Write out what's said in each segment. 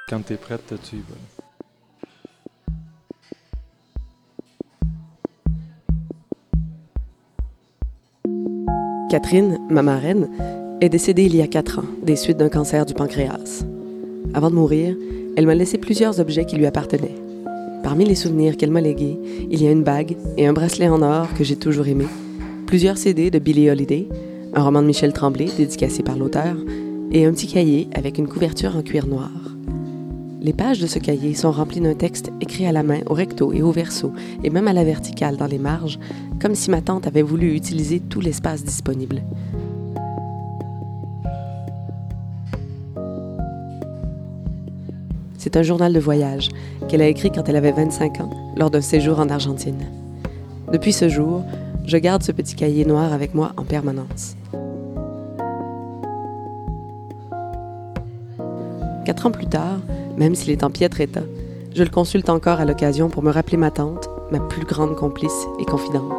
Quand t'es prête, tu y vas. Catherine, ma marraine, est décédée il y a 4 ans, des suites d'un cancer du pancréas. Avant de mourir, elle m'a laissé plusieurs objets qui lui appartenaient. Parmi les souvenirs qu'elle m'a légués, il y a une bague et un bracelet en or que j'ai toujours aimé, plusieurs CD de Billie Holiday, un roman de Michel Tremblay dédicacé par l'auteur, et un petit cahier avec une couverture en cuir noir. Les pages de ce cahier sont remplies d'un texte écrit à la main, au recto et au verso, et même à la verticale dans les marges, comme si ma tante avait voulu utiliser tout l'espace disponible. C'est un journal de voyage qu'elle a écrit quand elle avait 25 ans, lors d'un séjour en Argentine. Depuis ce jour, je garde ce petit cahier noir avec moi en permanence. 4 ans plus tard, même s'il est en piètre état, je le consulte encore à l'occasion pour me rappeler ma tante, ma plus grande complice et confidente.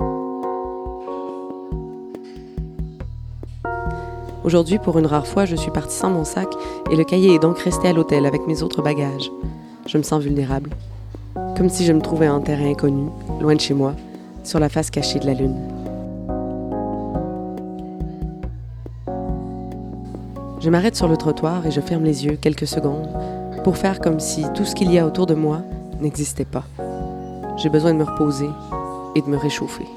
Aujourd'hui, pour une rare fois, je suis partie sans mon sac et le cahier est donc resté à l'hôtel avec mes autres bagages. Je me sens vulnérable, comme si je me trouvais en terrain inconnu, loin de chez moi, sur la face cachée de la lune. Je m'arrête sur le trottoir et je ferme les yeux quelques secondes pour faire comme si tout ce qu'il y a autour de moi n'existait pas. J'ai besoin de me reposer et de me réchauffer.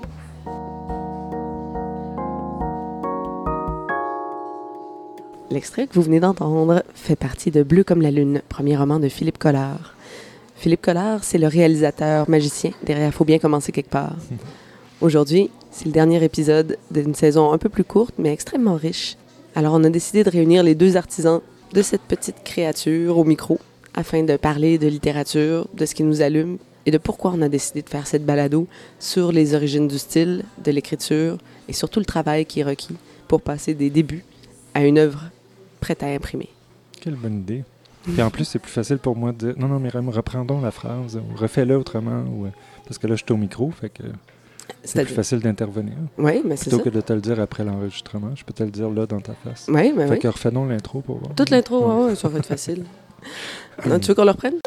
L'extrait que vous venez d'entendre fait partie de Bleu comme la lune, premier roman de Philippe Collard. Philippe Collard, c'est le réalisateur magicien derrière Faut bien commencer quelque part. Aujourd'hui, c'est le dernier épisode d'une saison un peu plus courte, mais extrêmement riche. Alors on a décidé de réunir les 2 artisans de cette petite créature au micro afin de parler de littérature, de ce qui nous allume et de pourquoi on a décidé de faire cette balado sur les origines du style, de l'écriture et surtout le travail qui est requis pour passer des débuts à une œuvre prête à imprimer. Quelle bonne idée. Puis en plus, c'est plus facile pour moi de dire « Non, mais reprends donc la phrase, ou refais-le autrement. » Parce que là, je suis au micro, fait que c'est plus facile d'intervenir. Oui, mais c'est ça. Plutôt que de te le dire après l'enregistrement, je peux te le dire là dans ta face. Oui, mais fait que refais donc l'intro pour voir. Toute l'intro, ouais, ça va être facile. Non, tu veux qu'on le reprenne?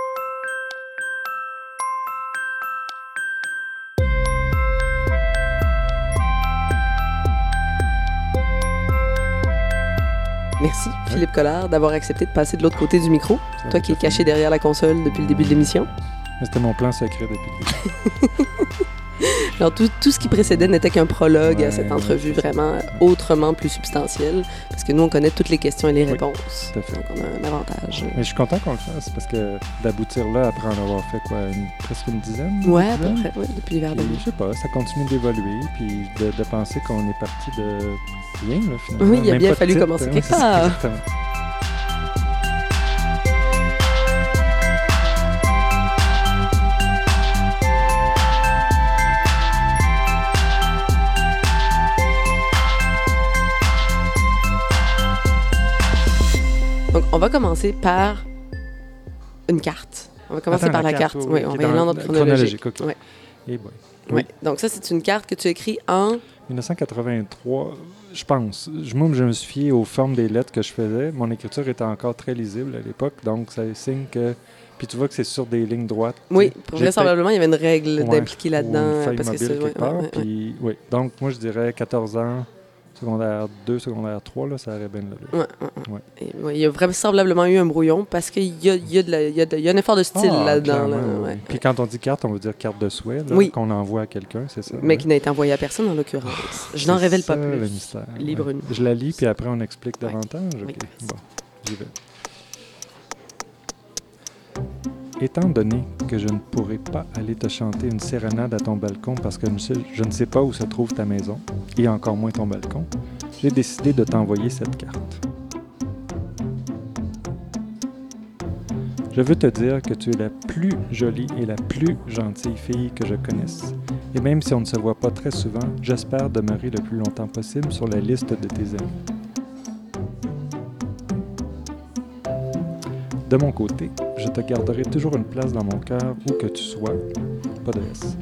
Merci, Philippe Collard, d'avoir accepté de passer de l'autre côté du micro. Toi qui es caché derrière la console depuis le début de l'émission. Mais c'était mon plan secret depuis le début. Alors, tout ce qui précédait n'était qu'un prologue à cette entrevue vraiment autrement plus substantielle, parce que nous, on connaît toutes les questions et les réponses. Tout à fait. Donc, on a un avantage. Mais je suis content qu'on le fasse, parce que d'aboutir là, après en avoir fait presque une dizaine? Ouais, à peu près, ouais, depuis l'hiver dernier. Je sais pas, ça continue d'évoluer, puis de penser qu'on est parti de rien, là, finalement. Oui, il a Même bien pas fallu commencer quelque part. Exactement. Donc, on va commencer par une carte. On va commencer par la carte. Oui, on va y aller en ordre chronologique. Okay. Ouais. Et bon. Oui. Donc, ça, c'est une carte que tu écris en 1983, je pense. Moi, je me suis fié aux formes des lettres que je faisais. Mon écriture était encore très lisible à l'époque, donc ça signe que... Puis tu vois que c'est sur des lignes droites. Oui, vraisemblablement, il y avait une règle d'impliquer là-dedans. Une feuille parce mobile que quelque part. Puis, oui. Donc, moi, je dirais 14 ans, secondaire 2, secondaire 3, là, ça aurait bien le ouais. Il y a vraisemblablement eu un brouillon parce qu'il y a un effort de style là-dedans. Là, ouais. Puis quand on dit carte, on veut dire carte de souhait, qu'on envoie à quelqu'un, c'est ça? Mais qui n'a été envoyée à personne, en l'occurrence. Je n'en révèle pas plus. C'est le mystère. Libre une. Je la lis, puis après, on explique davantage. Oui. Okay. Bon, j'y vais. Étant donné que je ne pourrai pas aller te chanter une sérénade à ton balcon parce que je ne sais pas où se trouve ta maison, et encore moins ton balcon, j'ai décidé de t'envoyer cette carte. Je veux te dire que tu es la plus jolie et la plus gentille fille que je connaisse. Et même si on ne se voit pas très souvent, j'espère demeurer le plus longtemps possible sur la liste de tes amis. De mon côté, je te garderai toujours une place dans mon cœur où que tu sois. Pas de S.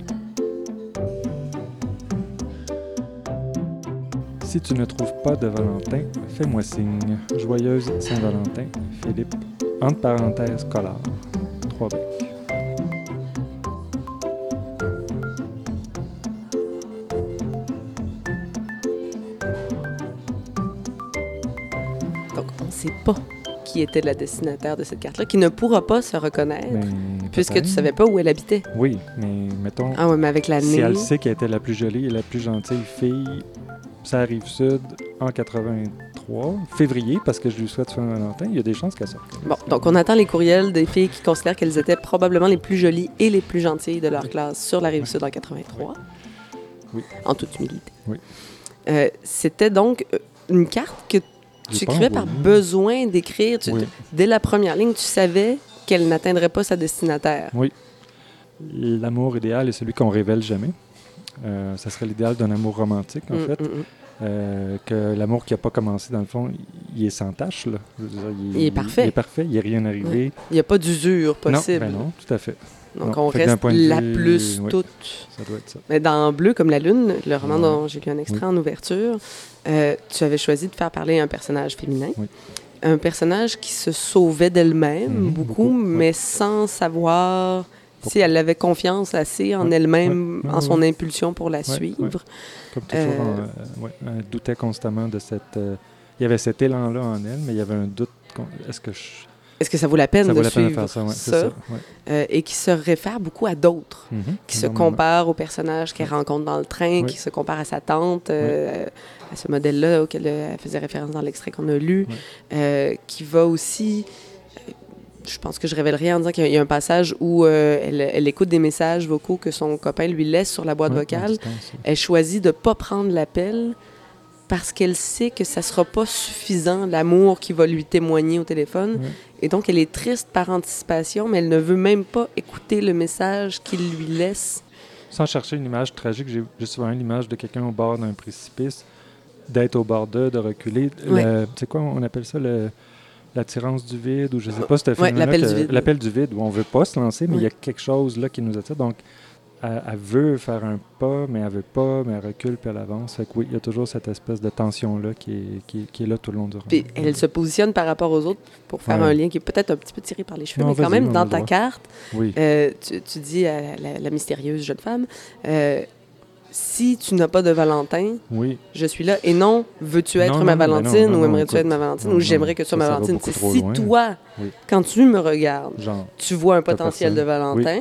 Si tu ne trouves pas de Valentin, fais-moi signe. Joyeuse Saint-Valentin, Philippe. Entre parenthèses, Collard. 3 briques. Donc, on ne sait pas qui était le destinataire de cette carte-là, qui ne pourra pas se reconnaître, puisque tu ne savais pas où elle habitait. Oui, mais mettons, Ah oui, mais avec l'année... si elle sait qu'elle était la plus jolie et la plus gentille fille, ça arrive sud en 83, février, parce que je lui souhaite Saint-Valentin, il y a des chances qu'elle sorte. Bon, donc on attend les courriels des filles qui considèrent qu'elles étaient probablement les plus jolies et les plus gentilles de leur classe sur la Rive-Sud en 83. Oui. En toute humilité. Oui. C'était donc une carte que tu écrivais par besoin d'écrire. Oui. Dès la première ligne, tu savais qu'elle n'atteindrait pas sa destinataire. Oui. L'amour idéal est celui qu'on révèle jamais. Ça serait l'idéal d'un amour romantique, en fait. Que l'amour qui n'a pas commencé, dans le fond, il est sans tache. Là. Je veux dire, il est parfait. Il est parfait, il n'y est rien arrivé. Oui. Il n'y a pas d'usure possible. Non, tout à fait. Donc, non, on reste la plus toute. Ça doit être ça. Mais dans Bleu comme la lune, le roman dont j'ai lu un extrait en ouverture, tu avais choisi de faire parler un personnage féminin. Oui. Un personnage qui se sauvait d'elle-même beaucoup, mais sans savoir si elle avait confiance assez en elle-même, en son impulsion pour la suivre. Comme toujours, elle doutait constamment de cette... il y avait cet élan-là en elle, mais il y avait un doute. Est-ce que ça vaut la peine de suivre faire ça? Ouais, c'est ça. Et qui se réfère beaucoup à d'autres, qui se comparent aux personnages qu'elle rencontre dans le train, qui se comparent à sa tante, à ce modèle-là auquel elle faisait référence dans l'extrait qu'on a lu, qui va aussi... Je pense que je révélerai en disant qu'il y a un passage où elle écoute des messages vocaux que son copain lui laisse sur la boîte vocale. Elle choisit de ne pas prendre l'appel parce qu'elle sait que ça ne sera pas suffisant, l'amour qu'il va lui témoigner au téléphone. Et donc, elle est triste par anticipation, mais elle ne veut même pas écouter le message qu'il lui laisse. Sans chercher une image tragique, j'ai souvent l'image de quelqu'un au bord d'un précipice, d'être au bord d'eux, de reculer. C'est quoi, on appelle ça l'attirance du vide, ou je ne sais pas si c'était l'appel du vide, où on ne veut pas se lancer, mais il y a quelque chose là qui nous attire. Donc, elle veut faire un pas, mais elle ne veut pas, mais elle recule puis elle avance. Fait que oui, il y a toujours cette espèce de tension-là qui est là tout le long du roman. Puis elle se positionne par rapport aux autres pour faire un lien qui est peut-être un petit peu tiré par les cheveux, mais quand même, dans ta carte, tu dis à la mystérieuse jeune femme... si tu n'as pas de Valentin, je suis là. Et non, veux-tu être ma Valentine ou aimerais-tu être ma Valentine ou j'aimerais que tu sois ma Valentine. C'est si toi, quand tu me regardes, tu vois un potentiel de Valentin,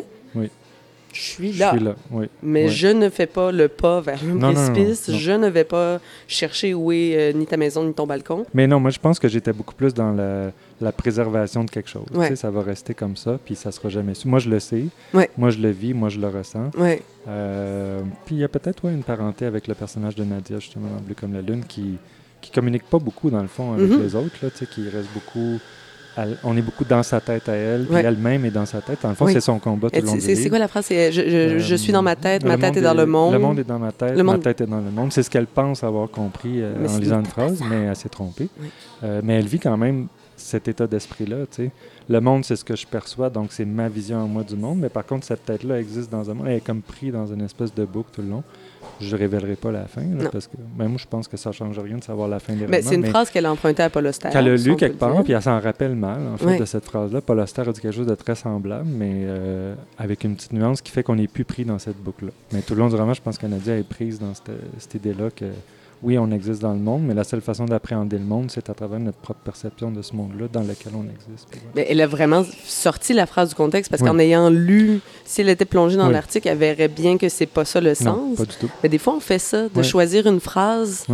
je suis là. Mais je ne fais pas le pas vers le précipice. Non. Je ne vais pas chercher où est ni ta maison ni ton balcon. Mais non, moi, je pense que j'étais beaucoup plus dans la préservation de quelque chose. Tu sais, ça va rester comme ça, puis ça sera jamais su. Moi, je le sais. Moi, je le vis. Moi, je le ressens. Puis il y a peut-être une parenté avec le personnage de Nadia, justement, dans Bleu comme la lune, qui communique pas beaucoup, dans le fond, avec les autres, là, tu sais, qui reste beaucoup... on est beaucoup dans sa tête à elle, puis elle-même est dans sa tête. Dans le fond, c'est son combat tout le long du livre. C'est quoi la phrase? Je suis dans ma tête, ma tête est dans le monde. Le monde est dans ma tête, ma tête est dans le monde. C'est ce qu'elle pense avoir compris en lisant une phrase, mais elle s'est trompée. Mais elle vit quand même cet état d'esprit-là, tu sais. Le monde, c'est ce que je perçois, donc c'est ma vision en moi du monde, mais par contre, cette tête-là existe dans un monde. Elle est comme prise dans une espèce de boucle tout le long. Je ne révélerai pas la fin, là, parce que moi, je pense que ça ne change rien de savoir la fin des romans. C'est une phrase qu'elle a empruntée à Paul Auster. Qu'elle a lu quelque part, puis elle s'en rappelle mal, en fait, de cette phrase-là. Paul Auster a dit quelque chose de très semblable, mais avec une petite nuance qui fait qu'on n'est plus pris dans cette boucle-là. Mais tout le long du roman, je pense que Nadia est prise dans cette idée-là que, oui, on existe dans le monde, mais la seule façon d'appréhender le monde, c'est à travers notre propre perception de ce monde-là dans lequel on existe. Mais elle a vraiment sorti la phrase du contexte, parce qu'en ayant lu, si elle était plongée dans l'article, elle verrait bien que c'est pas ça le sens. Non, pas du tout. Mais des fois, on fait ça, de choisir une phrase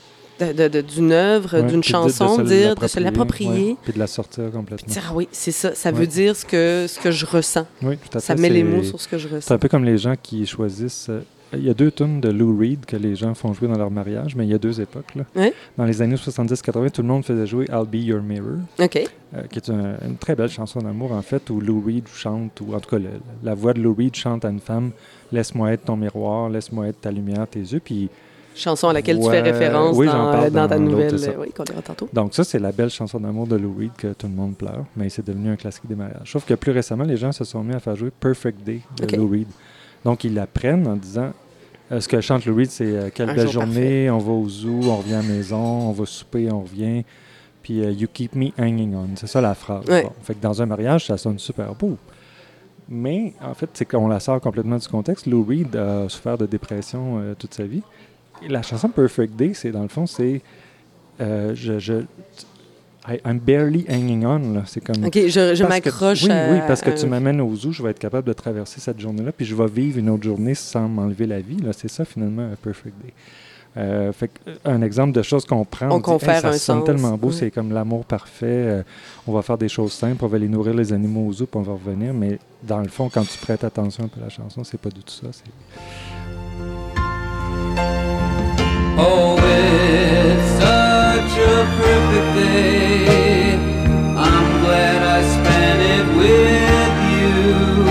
d'une œuvre, d'une chanson, de se l'approprier. Puis de la sortir complètement. Dire, oui, c'est ça. Ça veut dire ce que je ressens. Oui, tout à fait. Ça met les mots sur ce que je ressens. C'est un peu comme les gens qui choisissent... Il y a 2 tunes de Lou Reed que les gens font jouer dans leur mariage, mais il y a 2 époques. Là. Dans les années 70-80, tout le monde faisait jouer I'll Be Your Mirror, qui est une très belle chanson d'amour, en fait, où Lou Reed chante, ou en tout cas, la voix de Lou Reed chante à une femme « Laisse-moi être ton miroir, laisse-moi être ta lumière, tes yeux », puis... Chanson à laquelle tu fais référence dans ta nouvelle qu'on lira tantôt. Donc ça, c'est la belle chanson d'amour de Lou Reed que tout le monde pleure, mais c'est devenu un classique des mariages. Sauf que plus récemment, les gens se sont mis à faire jouer Perfect Day de Lou Reed. Donc, ils l'apprennent en disant... ce que chante Lou Reed, c'est « Quelle belle journée, on va au zoo, on revient à la maison, on va souper, on revient. » Puis You keep me hanging on. C'est ça la phrase. Ouais. Bon, fait que dans un mariage, ça sonne super beau. Mais en fait, c'est qu'on la sort complètement du contexte. Lou Reed a souffert de dépression toute sa vie. Et la chanson Perfect Day, c'est dans le fond, c'est I'm barely hanging on. Là. C'est comme. OK, je m'accroche oui, parce que tu m'amènes au zoo, je vais être capable de traverser cette journée-là, puis je vais vivre une autre journée sans m'enlever la vie. Là. C'est ça, finalement, un Perfect Day. Fait un exemple de choses qu'on prend, on confère ça un sonne sens. tellement beau, c'est comme l'amour parfait, on va faire des choses simples, on va aller nourrir les animaux au zoo, puis on va revenir, mais dans le fond, quand tu prêtes attention un peu à la chanson, c'est pas du tout ça. Oh, it's such a perfect day, I'm glad I spent it with you.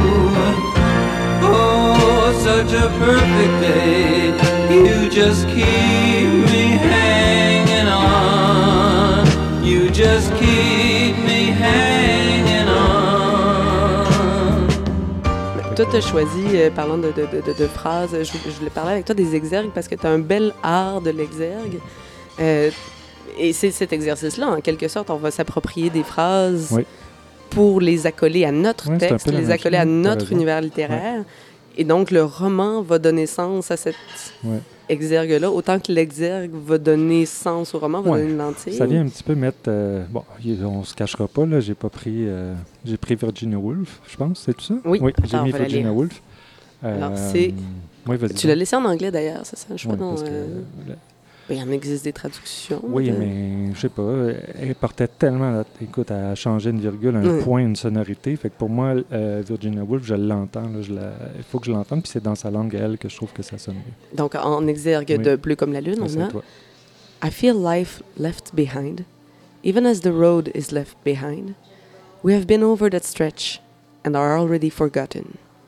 Oh, such a perfect day, you just keep me hanging on. You just keep me hanging on. Toi, tu as choisi, parlant de phrases, je voulais parler avec toi des exergues parce que tu as un bel art de l'exergue. Et c'est cet exercice-là, en quelque sorte, on va s'approprier des phrases pour les accoler à notre texte, les accoler à notre univers littéraire. Et donc, le roman va donner sens à cette exergue-là, autant que l'exergue va donner sens au roman, va donner une lentille. Ça vient un petit peu mettre... bon, on se cachera pas, là, j'ai pris Virginia Woolf, je pense, c'est tout ça? Oui, j'ai mis Virginia Woolf. Alors, c'est... Tu l'as laissé en anglais, d'ailleurs, c'est ça? Je sais pas, non... Il en existe des traductions. Oui, mais je sais pas. Elle portait tellement... Écoute, elle a changé une virgule, un point, une sonorité. Fait que pour moi, Virginia Woolf, je l'entends. Il faut que je l'entende, puis c'est dans sa langue à elle que je trouve que ça sonne bien. Donc, en exergue de Bleu comme la lune, on a... Toi. I feel life left behind, even as the road is left behind. We have been over that stretch and are already forgotten.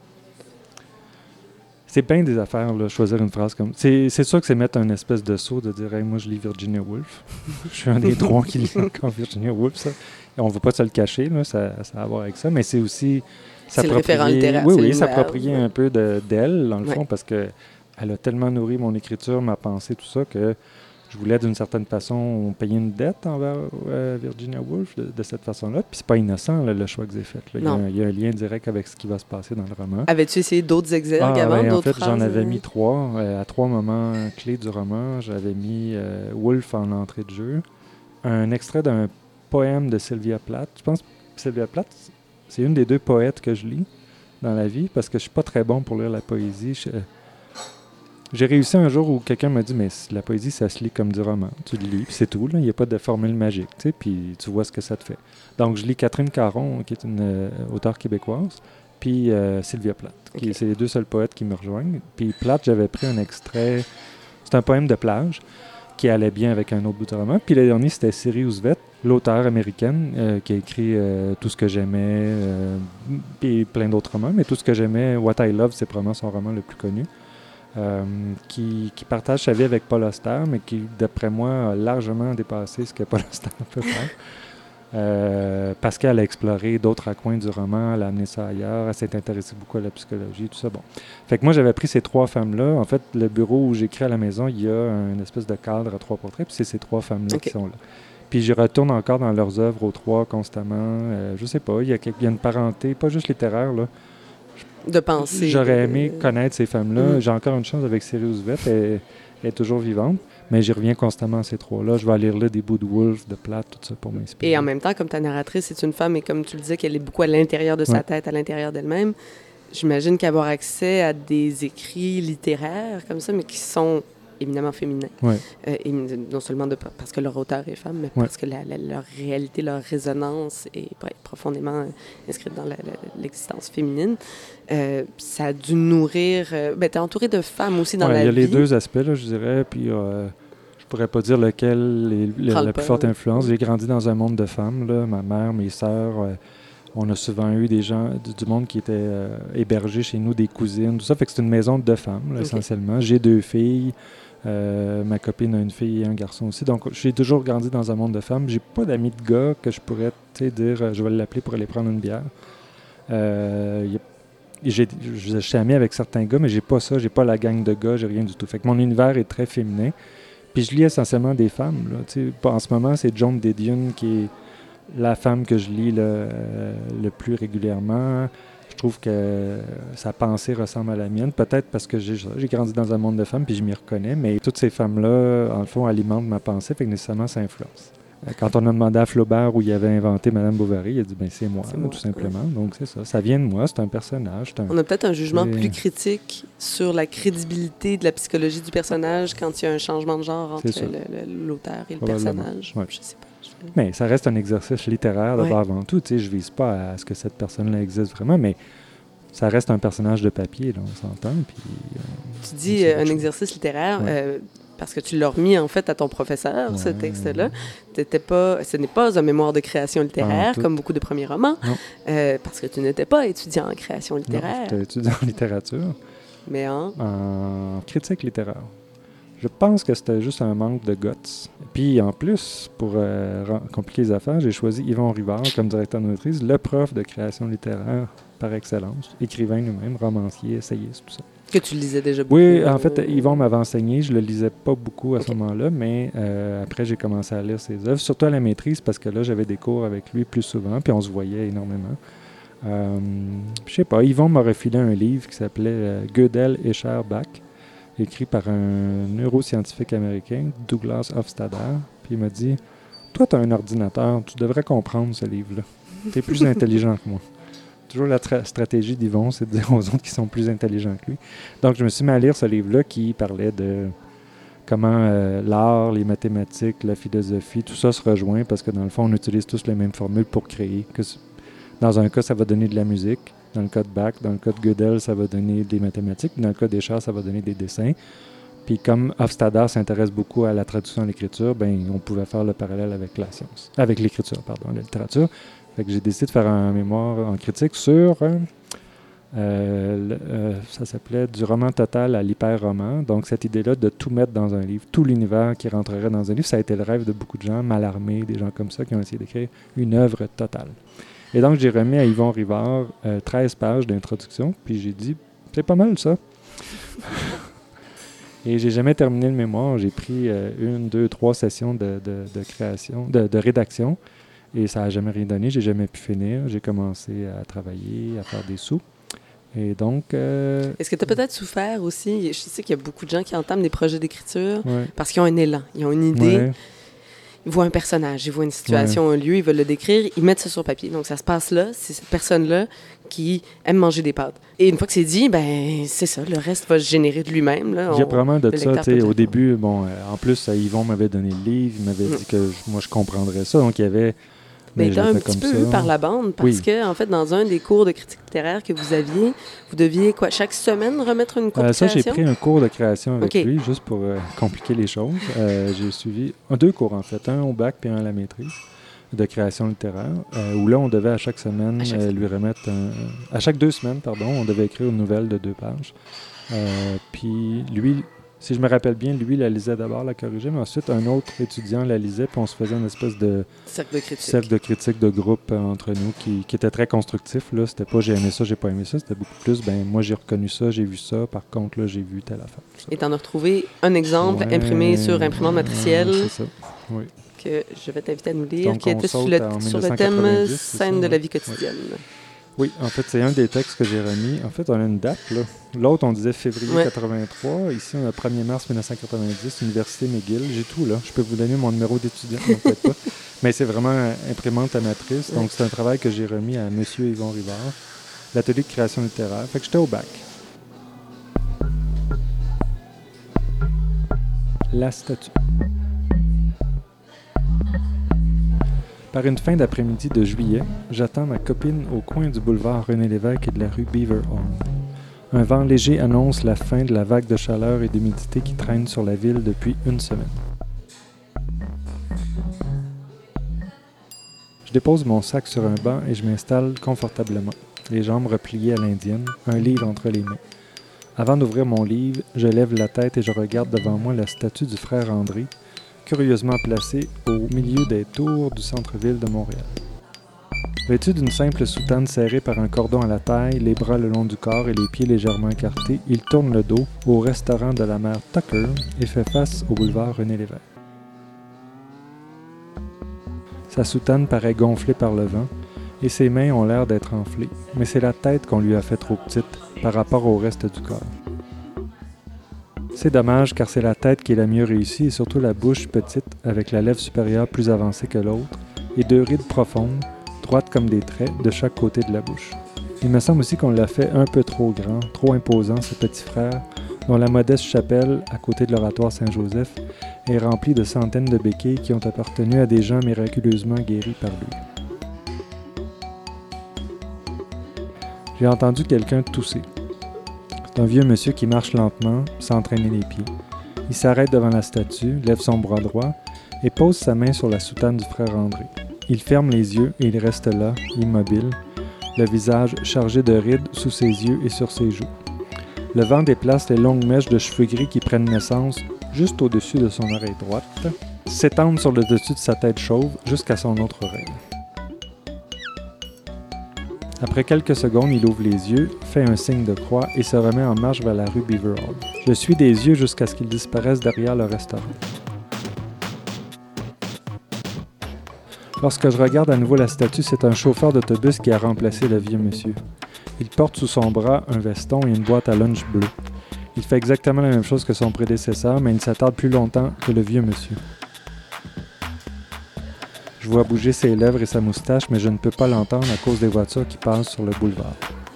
C'est bien des affaires, là, choisir une phrase comme... C'est sûr que c'est mettre un espèce de saut de dire hey, « moi, je lis Virginia Woolf ». Je suis un des trois qui lit encore Virginia Woolf, ça. Et on ne veut pas se le cacher, là, ça a à voir avec ça, mais c'est aussi... C'est le référent littéraire. Oui, s'approprier un peu d'elle, dans le fond, parce qu'elle a tellement nourri mon écriture, ma pensée, tout ça, que je voulais d'une certaine façon payer une dette envers Virginia Woolf de cette façon-là. Puis c'est pas innocent, là, le choix que j'ai fait. Là. Il y a un lien direct avec ce qui va se passer dans le roman. Avais-tu essayé d'autres exergues avant, d'autres En fait, phrases? j'en avais mis 3. À 3 moments clés du roman, j'avais mis Woolf en entrée de jeu. Un extrait d'un poème de Sylvia Plath. Je pense que Sylvia Plath, c'est une des 2 poètes que je lis dans la vie, parce que je suis pas très bon pour lire la poésie. J'ai réussi un jour où quelqu'un m'a dit « Mais la poésie, ça se lit comme du roman. Tu le lis, puis c'est tout. Il n'y a pas de formule magique. Puis tu vois ce que ça te fait. » Donc, je lis Catherine Caron, qui est une auteure québécoise, puis Sylvia Plath. C'est les 2 seuls poètes qui me rejoignent. Puis Plath, j'avais pris un extrait... C'est un poème de plage qui allait bien avec un autre bout de roman. Puis le dernier, c'était Siri Ousvet, l'auteure américaine qui a écrit Tout ce que j'aimais, et plein d'autres romans. Mais Tout ce que j'aimais, What I Love, c'est probablement son roman le plus connu. Qui partage sa vie avec Paul Auster, mais qui, d'après moi, a largement dépassé ce que Paul Auster peut faire. Parce qu'elle a exploré d'autres raccoins du roman, elle a amené ça ailleurs, elle s'est intéressée beaucoup à la psychologie, tout ça. Bon. Fait que moi, j'avais pris ces 3 femmes-là. En fait, le bureau où j'écris à la maison, il y a une espèce de cadre à 3 portraits, puis c'est ces 3 femmes-là qui sont là. Puis j'y retourne encore dans leurs œuvres aux 3 constamment. Je sais pas, il y a une parenté, pas juste littéraire, là. De penser. J'aurais aimé connaître ces femmes-là. J'ai encore une chance avec Siri Ousvet. Elle est toujours vivante. Mais j'y reviens constamment à ces 3-là. Je vais aller lire des bouts de Woolf, de Plath, tout ça pour m'inspirer. Et en même temps, comme ta narratrice, c'est une femme, et comme tu le disais, qu'elle est beaucoup à l'intérieur de sa tête, à l'intérieur d'elle-même, j'imagine qu'avoir accès à des écrits littéraires comme ça, mais qui sont éminemment féminins. Et non seulement parce que leur auteur est femme, mais parce que leur réalité, leur résonance est profondément inscrite dans l'existence féminine. Ça a dû nourrir... t'es entouré de femmes aussi dans la vie. Il y a les 2 aspects, là, je dirais, puis je pourrais pas dire lequel est la plus forte influence. J'ai grandi dans un monde de femmes, là, ma mère, mes sœurs... on a souvent eu des gens du monde qui étaient hébergés chez nous, des cousines, tout ça. Fait que c'est une maison de 2 femmes, là, essentiellement. J'ai 2 filles. Ma copine a une fille et un garçon aussi. Donc, j'ai toujours grandi dans un monde de femmes. J'ai pas d'amis de gars que je pourrais dire je vais l'appeler pour aller prendre une bière. Je suis ami avec certains gars, mais j'ai pas ça. J'ai pas la gang de gars, j'ai rien du tout. Fait que mon univers est très féminin. Puis je lis essentiellement des femmes. Là, tu sais. En ce moment, c'est Joan Didion qui est la femme que je lis le plus régulièrement. Je trouve que sa pensée ressemble à la mienne. Peut-être parce que j'ai grandi dans un monde de femmes puis je m'y reconnais. Mais toutes ces femmes-là, en le fond, alimentent ma pensée. Fait que nécessairement, ça influence. Quand on a demandé à Flaubert où il avait inventé Madame Bovary, il a dit « c'est moi, tout simplement ». Donc c'est ça, ça vient de moi, c'est un personnage. On a peut-être un jugement plus critique sur la crédibilité de la psychologie du personnage quand il y a un changement de genre entre l'auteur et le personnage. Ouais. Je sais pas. Mais ça reste un exercice littéraire d'abord avant tout. Tu sais, je ne vise pas à ce que cette personne-là existe vraiment, mais ça reste un personnage de papier, là, on s'entend. Puis, tu dis un exercice littéraire... parce que tu l'as remis, en fait, à ton professeur, ce texte-là. Ce n'est pas un mémoire de création littéraire, comme beaucoup de premiers romans, parce que tu n'étais pas étudiant en création littéraire. Non, j'étais étudiant en littérature. Mais en critique littéraire. Je pense que c'était juste un manque de guts. Puis, en plus, pour compliquer les affaires, j'ai choisi Yvon Rivard comme directeur de maîtrise, le prof de création littéraire par excellence. Écrivain lui-même, romancier, essayiste, tout ça. Que tu lisais déjà beaucoup? Oui, en fait, Yvon m'avait enseigné. Je le lisais pas beaucoup à ce moment-là, mais après, j'ai commencé à lire ses œuvres, surtout à la maîtrise, parce que là, j'avais des cours avec lui plus souvent, puis on se voyait énormément. Je sais pas, Yvon m'a refilé un livre qui s'appelait Gödel, Escher, Bach, écrit par un neuroscientifique américain, Douglas Hofstadter. Puis il m'a dit « Toi, tu as un ordinateur, tu devrais comprendre ce livre-là. Tu es plus intelligent que moi. » Toujours la stratégie d'Yvon, c'est de dire aux autres qui sont plus intelligents que lui. Donc, je me suis mis à lire ce livre-là qui parlait de comment l'art, les mathématiques, la philosophie, tout ça se rejoint parce que dans le fond, on utilise tous les mêmes formules pour créer. Dans un cas, ça va donner de la musique. Dans le cas de Bach, dans le cas de Gödel, ça va donner des mathématiques. Dans le cas d'Escher, ça va donner des dessins. Puis comme Hofstadter s'intéresse beaucoup à la traduction et l'écriture, on pouvait faire le parallèle avec la science. Avec l'écriture, la littérature. Fait que j'ai décidé de faire un mémoire en critique sur, ça s'appelait « Du roman total à l'hyper-roman ». Donc cette idée-là de tout mettre dans un livre, tout l'univers qui rentrerait dans un livre, ça a été le rêve de beaucoup de gens, Mallarmé, des gens comme ça, qui ont essayé d'écrire une œuvre totale. Et donc j'ai remis à Yvon Rivard 13 pages d'introduction, puis j'ai dit « c'est pas mal ça ». Et j'ai jamais terminé le mémoire, j'ai pris 1, 2, 3 sessions de création, de rédaction. Et ça n'a jamais rien donné, j'ai jamais pu finir. J'ai commencé à travailler, à faire des sous. Et donc... Est-ce que tu as peut-être souffert aussi? Je sais qu'il y a beaucoup de gens qui entament des projets d'écriture parce qu'ils ont un élan, ils ont une idée. Ouais. Ils voient un personnage, ils voient une situation, un lieu, ils veulent le décrire, ils mettent ça sur papier. Donc ça se passe là, c'est cette personne-là qui aime manger des pâtes. Et une fois que c'est dit, c'est ça, le reste va se générer de lui-même. Là. Il y a probablement de ça, tu sais, au début, en plus, Yvon m'avait donné le livre, il m'avait dit que moi je comprendrais ça, donc il y avait... Mais t'as un petit peu eu par la bande, parce que, en fait, dans un des cours de critique littéraire que vous aviez, vous deviez, chaque semaine remettre une cours de création? Ça, j'ai pris un cours de création avec lui, juste pour compliquer les choses. J'ai suivi 2 cours, en fait, un au bac puis un à la maîtrise de création littéraire, où là, on devait à chaque semaine lui remettre à chaque 2 semaines, on devait écrire une nouvelle de 2 pages. Puis lui... Si je me rappelle bien, lui, la lisait d'abord, la corrigeait, mais ensuite, un autre étudiant la lisait, puis on se faisait une espèce de cercle de critique de groupe entre nous qui était très constructif. Là. C'était pas « j'ai aimé ça, j'ai pas aimé ça », c'était beaucoup plus « moi, j'ai reconnu ça, j'ai vu ça, par contre, là, j'ai vu telle affaire ». Et t'en as retrouvé un exemple imprimé sur imprimante matricielle. C'est ça, oui. Que je vais t'inviter à nous lire, donc, qui était sur le thème « Scène de la vie quotidienne ». Oui, en fait, c'est un des textes que j'ai remis. En fait, on a une date, là. L'autre, on disait février 83. Ici, on a 1er mars 1990, Université McGill. J'ai tout, là. Je peux vous donner mon numéro d'étudiant, peut-être pas. Mais c'est vraiment imprimante à matrice. Donc, c'est un travail que j'ai remis à M. Yvon Rivard, l'atelier de création littéraire. Fait que j'étais au bac. La statue. Par une fin d'après-midi de juillet, j'attends ma copine au coin du boulevard René-Lévesque et de la rue Beaver Hall. Un vent léger annonce la fin de la vague de chaleur et d'humidité qui traîne sur la ville depuis une semaine. Je dépose mon sac sur un banc et je m'installe confortablement, les jambes repliées à l'indienne, un livre entre les mains. Avant d'ouvrir mon livre, je lève la tête et je regarde devant moi la statue du frère André, curieusement placée au milieu des tours du centre-ville de Montréal. Vêtu d'une simple soutane serrée par un cordon à la taille, les bras le long du corps et les pieds légèrement écartés, il tourne le dos au restaurant de la mère Tucker et fait face au boulevard René Lévesque. Sa soutane paraît gonflée par le vent et ses mains ont l'air d'être enflées, mais c'est la tête qu'on lui a fait trop petite par rapport au reste du corps. C'est dommage car c'est la tête qui est la mieux réussie et surtout la bouche petite avec la lèvre supérieure plus avancée que l'autre et 2 rides profondes, droites comme des traits, de chaque côté de la bouche. Il me semble aussi qu'on l'a fait un peu trop grand, trop imposant, ce petit frère, dont la modeste chapelle, à côté de l'oratoire Saint-Joseph, est remplie de centaines de béquilles qui ont appartenu à des gens miraculeusement guéris par lui. J'ai entendu quelqu'un tousser. C'est un vieux monsieur qui marche lentement, sans entraîner les pieds. Il s'arrête devant la statue, lève son bras droit et pose sa main sur la soutane du frère André. Il ferme les yeux et il reste là, immobile, le visage chargé de rides sous ses yeux et sur ses joues. Le vent déplace les longues mèches de cheveux gris qui prennent naissance juste au-dessus de son oreille droite, s'étendent sur le dessus de sa tête chauve jusqu'à son autre oreille. Après quelques secondes, il ouvre les yeux, fait un signe de croix et se remet en marche vers la rue Beaver Hall. Je suis des yeux jusqu'à ce qu'il disparaisse derrière le restaurant. Lorsque je regarde à nouveau la statue, c'est un chauffeur d'autobus qui a remplacé le vieux monsieur. Il porte sous son bras un veston et une boîte à lunch bleue. Il fait exactement la même chose que son prédécesseur, mais il s'attarde plus longtemps que le vieux monsieur. Je vois bouger ses lèvres et sa moustache, mais je ne peux pas l'entendre à cause des voitures qui passent sur le boulevard.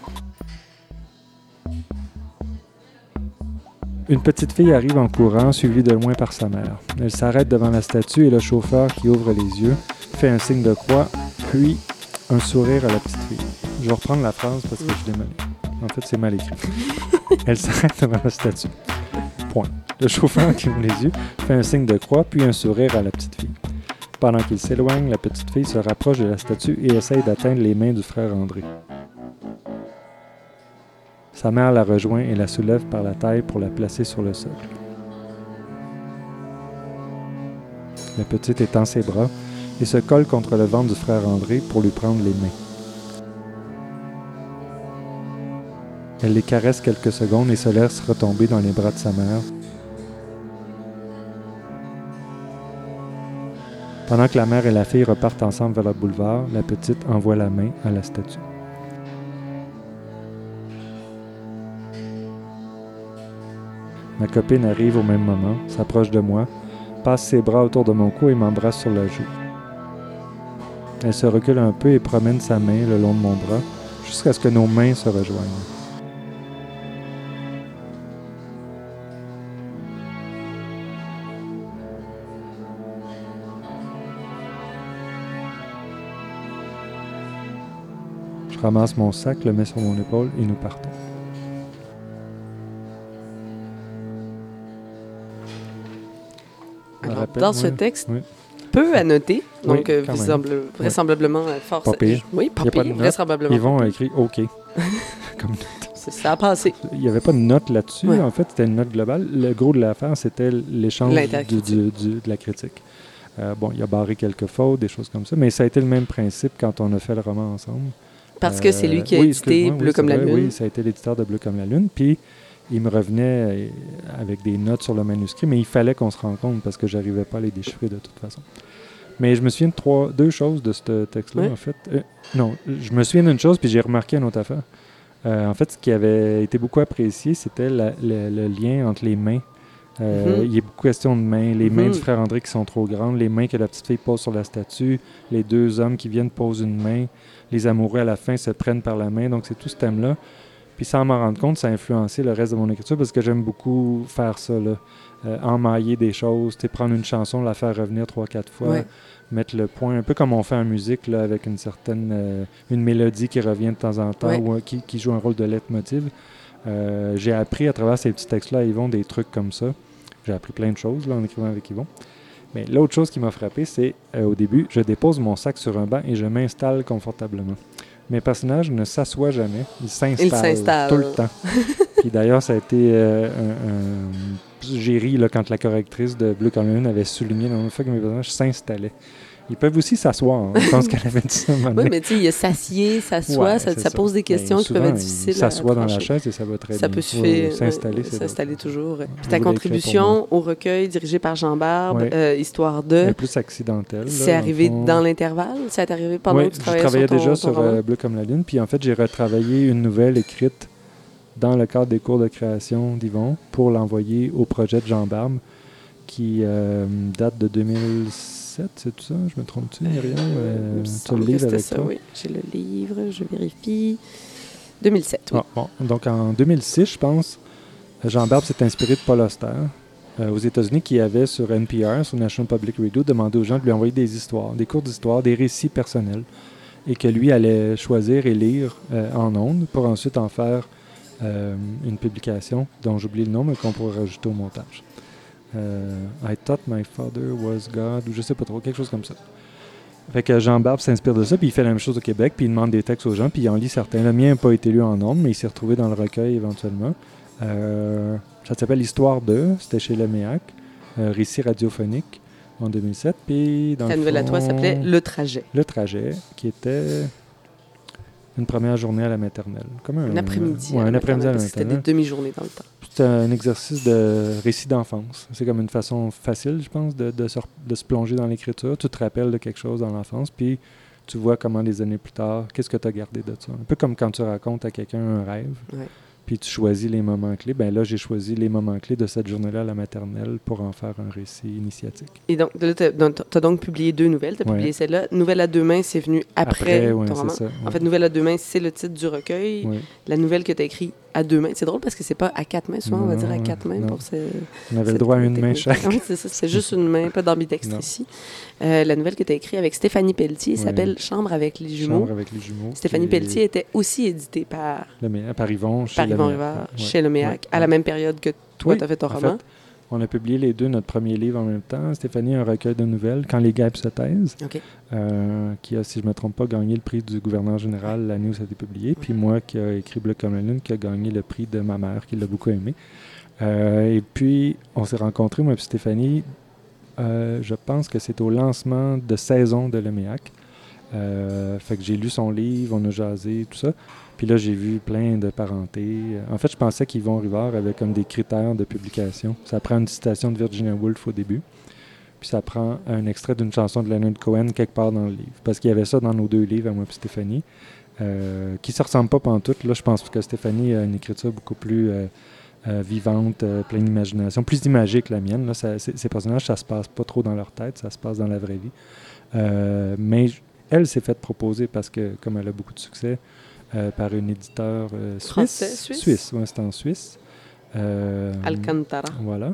Une petite fille arrive en courant, suivie de loin par sa mère. Elle s'arrête devant la statue et le chauffeur, qui ouvre les yeux, fait un signe de croix, puis un sourire à la petite fille. Je vais reprendre la phrase parce que je l'ai mal. En fait, c'est mal écrit. Elle s'arrête devant la statue. Point. Le chauffeur qui ouvre les yeux fait un signe de croix, puis un sourire à la petite fille. Pendant qu'il s'éloigne, la petite fille se rapproche de la statue et essaye d'atteindre les mains du frère André. Sa mère la rejoint et la soulève par la taille pour la placer sur le socle. La petite étend ses bras et se colle contre le ventre du frère André pour lui prendre les mains. Elle les caresse quelques secondes et se laisse retomber dans les bras de sa mère. Pendant que la mère et la fille repartent ensemble vers le boulevard, la petite envoie la main à la statue. Ma copine arrive au même moment, s'approche de moi, passe ses bras autour de mon cou et m'embrasse sur la joue. Elle se recule un peu et promène sa main le long de mon bras, jusqu'à ce que nos mains se rejoignent. Je ramasse mon sac, le mets sur mon épaule et nous partons. Alors, dans ce texte, peu à noter, donc vraisemblablement fort... Pas pire. Oui, pas pire, vraisemblablement. Ils vont écrire « OK ». Comme ça a passé. Il n'y avait pas de note là-dessus. Ouais. En fait, c'était une note globale. Le gros de l'affaire, c'était l'échange de la critique. Il a barré quelques fautes, des choses comme ça, mais ça a été le même principe quand on a fait le roman ensemble. Parce que c'est lui qui a édité Bleu comme la Lune. Oui, ça a été l'éditeur de Bleu comme la Lune. Puis, il me revenait avec des notes sur le manuscrit, mais il fallait qu'on se rencontre parce que je n'arrivais pas à les déchiffrer de toute façon. Mais je me souviens de deux choses de ce texte-là, en fait. Non, je me souviens d'une chose, puis j'ai remarqué une autre affaire. En fait, ce qui avait été beaucoup apprécié, c'était le lien entre les mains. Il y a beaucoup de questions de mains. Les mains du frère André qui sont trop grandes, les mains que la petite fille pose sur la statue, les deux hommes qui viennent poser une main, les amoureux à la fin se prennent par la main. Donc, c'est tout ce thème-là. Puis sans m'en rendre compte, ça a influencé le reste de mon écriture parce que j'aime beaucoup faire ça, là. Emmailler des choses, prendre une chanson, la faire revenir 3-4 fois, mettre le point, un peu comme on fait en musique, là, avec une certaine une mélodie qui revient de temps en temps ou qui joue un rôle de leitmotiv. J'ai appris à travers ces petits textes-là à Yvon des trucs comme ça. J'ai appris plein de choses là, en écrivant avec Yvon. Mais l'autre chose qui m'a frappé, c'est au début, je dépose mon sac sur un banc et je m'installe confortablement. Mes personnages ne s'assoient jamais, ils s'installent tout le temps. Puis d'ailleurs, ça a été j'ai ri là, quand la correctrice de Bleu comme la Lune avait souligné dans le fait que mes personnages s'installaient. Ils peuvent aussi s'asseoir. Hein. Je pense qu'elle avait dit ça. Oui, mais tu sais, il y a s'assier, s'asseoir, ça pose des questions qui peuvent être difficiles à s'assoit dans la trancher. chaise et ça va très Ça bien. peut suffire. S'installer toujours. Puis Vous ta voulez contribution au recueil dirigé par Jean Barbe, Histoire de... plus accidentelle. C'est arrivé dans l'intervalle? C'est arrivé pendant que tu travaillais déjà sur sur Bleu comme la lune. Puis en fait, j'ai retravaillé une nouvelle écrite dans le cadre des cours de création d'Yvon pour l'envoyer au projet de Jean Barbe qui date de 2007, c'est tout ça? Je me trompe-tu, Myriam? Tu as le livre avec ça, toi? oui. J'ai le livre, je vérifie. 2007, oui. Ah, bon. Donc en 2006, je pense, Jean Barbe s'est inspiré de Paul Auster aux États-Unis qui avait sur NPR, sur National Public Radio, demandé aux gens de lui envoyer des histoires, des cours d'histoire, des récits personnels et que lui allait choisir et lire en ondes pour ensuite en faire une publication dont j'oublie le nom mais qu'on pourrait rajouter au montage. I thought my father was God, ou je sais pas trop, quelque chose comme ça. Fait que Jean Barbe s'inspire de ça, puis il fait la même chose au Québec, puis il demande des textes aux gens, puis il en lit certains. Le mien n'a pas été lu en nombre, mais il s'est retrouvé dans le recueil éventuellement. Ça s'appelle Histoire de, c'était chez Leméac, récit radiophonique en 2007, puis dans Ta nouvelle à toi s'appelait Le Trajet. Le Trajet, qui était une première journée à la maternelle. Comme un après-midi. Un après-midi à la maternelle. C'était des demi-journées dans le temps. C'est un exercice de récit d'enfance. C'est comme une façon facile, je pense, de se plonger dans l'écriture. Tu te rappelles de quelque chose dans l'enfance, puis tu vois comment des années plus tard, qu'est-ce que tu as gardé de ça. Un peu comme quand tu racontes à quelqu'un un rêve, puis tu choisis les moments clés. Ben là, j'ai choisi les moments clés de cette journée-là à la maternelle pour en faire un récit initiatique. Et donc, tu as donc publié 2 nouvelles. Tu as publié celle-là. Nouvelle à 2 mains, c'est venu après ton roman. Ça, en fait, Nouvelle à 2 mains, c'est le titre du recueil. La nouvelle que tu as écrite à 2 mains. C'est drôle parce que c'est pas à 4 mains. Souvent, on va dire à 4 mains pour on avait le droit à une main chaque. Oui, c'est ça. C'est juste une main, pas d'ambidextre ici. La nouvelle que tu as écrite avec Stéphanie Pelletier s'appelle Chambre avec les jumeaux. Chambre avec les jumeaux. Stéphanie Pelletier était aussi éditée par Yvon, chez Leméac, à la même période que toi, tu as fait ton roman. Fait, on a publié les deux notre premier livre en même temps. Stéphanie, un recueil de nouvelles, Quand les guêpes se taisent, qui a, si je ne me trompe pas, gagné le prix du gouverneur général l'année où ça a été publié. Puis moi, qui a écrit Bleu comme la lune, qui a gagné le prix de ma mère, qui l'a beaucoup aimé. Et puis, on s'est rencontrés, moi et Stéphanie, je pense que c'est au lancement de saison de Leméac. Fait que j'ai lu son livre, on a jasé, tout ça. Puis là, j'ai vu plein de parentés. En fait, je pensais qu'Yvon Rivard avait comme des critères de publication. Ça prend une citation de Virginia Woolf au début, puis ça prend un extrait d'une chanson de Leonard Cohen quelque part dans le livre. Parce qu'il y avait ça dans nos 2 livres, à moi et Stéphanie, qui ne se ressemblent pas pantoute. Là, je pense que Stéphanie a une écriture beaucoup plus vivante, pleine d'imagination, plus imagée que la mienne. Là, ces personnages, ça se passe pas trop dans leur tête, ça se passe dans la vraie vie. Mais elle s'est faite proposer parce que, comme elle a beaucoup de succès, par un éditeur suisse. Oui, c'est en Suisse. Alcantara. Voilà.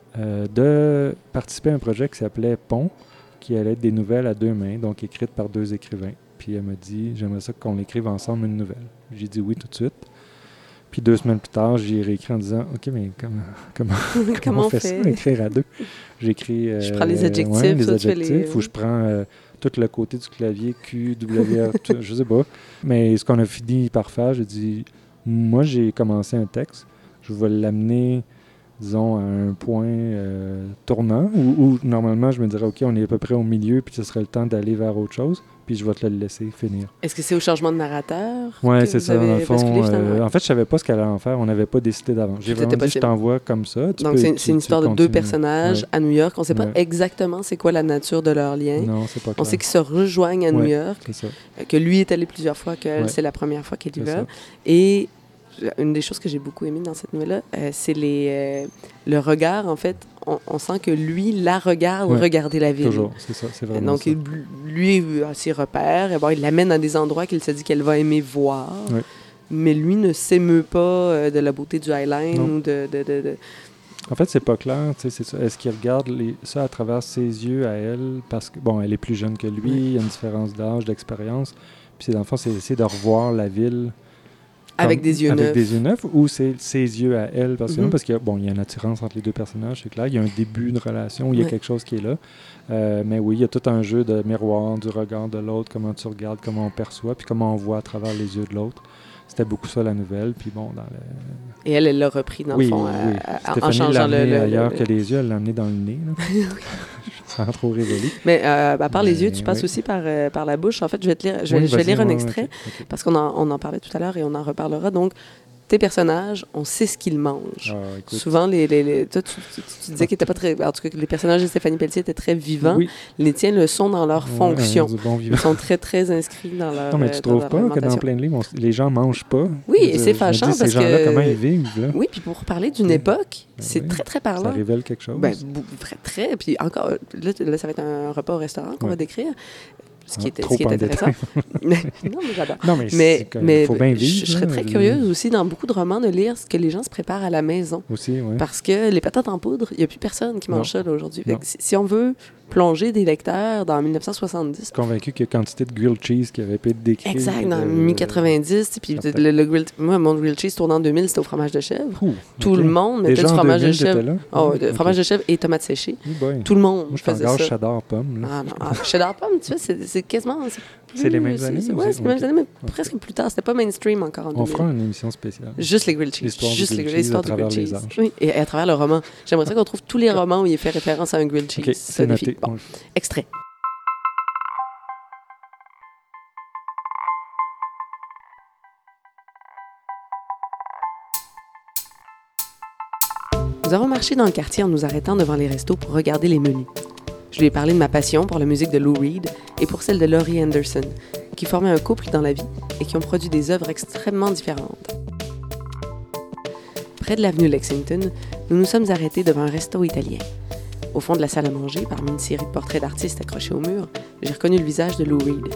De participer à un projet qui s'appelait Pont, qui allait être des nouvelles à 2 mains, donc écrites par 2 écrivains. Puis elle m'a dit, j'aimerais ça qu'on écrive ensemble une nouvelle. J'ai dit oui tout de suite. Puis 2 semaines plus tard, j'ai réécrit en disant, OK, mais comment on fait ça, écrire à 2? J'écris... je prends les adjectifs. les adjectifs, ou je prends... tout le côté du clavier, Q, W, je sais pas. Mais ce qu'on a fini par faire, j'ai dit, moi, j'ai commencé un texte, je vais l'amener, disons, à un point tournant, où normalement, je me dirais, OK, on est à peu près au milieu, puis ce serait le temps d'aller vers autre chose, puis je vais te le laisser finir. Est-ce que c'est au changement de narrateur? Oui, c'est ça, dans le fond. En fait, je savais pas ce qu'elle allait en faire, on n'avait pas décidé d'avant. J'ai vraiment dit, je t'envoie comme ça. Donc, c'est une histoire de 2 personnages à New York. On ne sait pas exactement c'est quoi la nature de leur lien. Non, c'est pas clair. On sait qu'ils se rejoignent à New York, c'est ça. Que lui est allé plusieurs fois, qu'elle, c'est la première fois qu'elle y va. Et une des choses que j'ai beaucoup aimées dans cette nouvelle-là, c'est le regard, en fait. On sent que lui la regarde regarder la ville. Toujours, c'est ça, c'est vraiment donc, ça. Lui a ses repères, et bon, il l'amène dans des endroits qu'il se dit qu'elle va aimer voir, mais lui ne s'émeut pas de la beauté du Highline ou de... En fait, c'est pas clair, c'est ça. Est-ce qu'il regarde ça à travers ses yeux à elle, parce que, bon, elle est plus jeune que lui, il y a une différence d'âge, d'expérience, puis dans le fond, c'est essayer de revoir la ville... Avec des yeux neufs. Avec des yeux neufs, ou c'est ses yeux à elle, parce qu'il y a, il y a une attirance entre les 2 personnages, c'est clair. Il y a un début de relation, il y a quelque chose qui est là. Mais oui, il y a tout un jeu de miroir, du regard de l'autre, comment tu regardes, comment on perçoit, puis comment on voit à travers les yeux de l'autre. C'était beaucoup ça, la nouvelle. Puis bon, Et elle l'a repris, dans le fond, en changeant l'a amené ailleurs que les yeux, elle l'a amené dans le nez. sans trop révéler. Mais à part les yeux, tu passes oui. aussi par la bouche. En fait, je vais te lire, je vais lire un extrait parce qu'on en parlait tout à l'heure et on en reparlera. Donc, tes personnages, on sait ce qu'ils mangent. Ah, écoute. Souvent, toi, tu disais qu'ils n'étaient pas très... En tout cas, que les personnages de Stéphanie Pelletier étaient très vivants. Oui. Les tiens le sont dans leur fonction. Du bon vivant. Ils sont très, très inscrits dans leur Non, mais tu trouves pas que dans plein de livres, les gens mangent pas? Oui, et c'est fâchant parce ces gens-là, que... comment ils vivent, là? Oui, puis pour parler d'une époque, c'est oui. très, très parlant. Ça révèle quelque chose. Ben, très. Puis encore, là, ça va être un repas au restaurant qu'on va décrire. Ce qui est intéressant. Non, mais j'adore. Non, mais il faut bien vivre. Je serais très curieuse aussi, dans beaucoup de romans, de lire ce que les gens se préparent à la maison. Aussi, oui. Parce que les patates en poudre, il n'y a plus personne qui mange ça là, aujourd'hui. Non. Si on veut plonger des lecteurs dans 1970... Je suis convaincu qu'il y a quantité de grilled cheese qui avait pu être décrite. Exact, dans mi-90. Puis moi, mon grilled cheese tournant en 2000, c'était au fromage de chèvre. Tout le monde mettait du fromage de chèvre. Fromage de chèvre et tomates séchées. Tout le monde faisait ça. Moi, je suis cheddar pomme. Ah non, cheddar pomme, tu vois, c'est quasiment... C'est les mêmes années? Oui, c'est les mêmes années, mais presque plus tard. C'était pas mainstream encore en 2000. On fera une émission spéciale. Juste les grilled cheese. L'histoire du grilled cheese à travers les âges. Oui, et à travers le roman. J'aimerais ça qu'on trouve tous les romans où il fait référence à un grilled cheese. OK, c'est noté. Bon, extrait. Nous avons marché dans le quartier en nous arrêtant devant les restos pour regarder les menus. Je lui ai parlé de ma passion pour la musique de Lou Reed et pour celle de Laurie Anderson, qui formaient un couple dans la vie et qui ont produit des œuvres extrêmement différentes. Près de l'avenue Lexington, nous nous sommes arrêtés devant un resto italien. Au fond de la salle à manger, parmi une série de portraits d'artistes accrochés au mur, j'ai reconnu le visage de Lou Reed.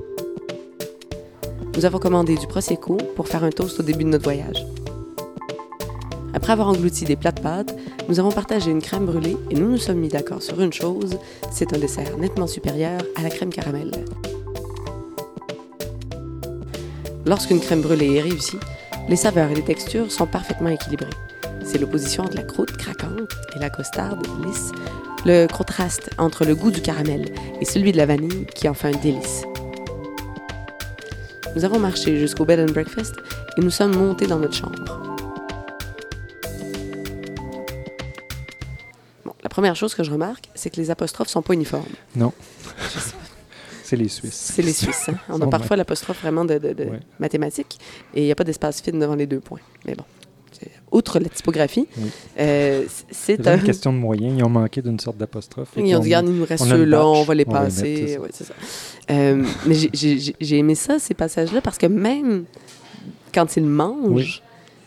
Nous avons commandé du Prosecco pour faire un toast au début de notre voyage. Après avoir englouti des plats de pâtes, nous avons partagé une crème brûlée et nous nous sommes mis d'accord sur une chose, c'est un dessert nettement supérieur à la crème caramel. Lorsqu'une crème brûlée est réussie, les saveurs et les textures sont parfaitement équilibrées. C'est l'opposition entre la croûte craquante et la costarde lisse, le contraste entre le goût du caramel et celui de la vanille qui en fait un délice. Nous avons marché jusqu'au bed and breakfast et nous sommes montés dans notre chambre. La première chose que je remarque, c'est que les apostrophes ne sont pas uniformes. Non. C'est les Suisses. C'est les Suisses. Hein? On a parfois l'apostrophe vraiment de mathématiques et il n'y a pas d'espace fine devant les deux points. Mais bon, outre la typographie, c'est une question de moyens. Ils ont manqué d'une sorte d'apostrophe. Ils ont dit, il nous reste ceux-là, on va les passer. C'est ça. Mais j'ai aimé ça, ces passages-là, parce que même quand ils mangent,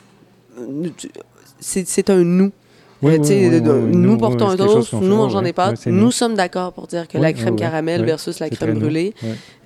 c'est un nous. Nous portons un toast, nous mangeons des pâtes, nous sommes d'accord pour dire que la crème caramel versus la crème brûlée.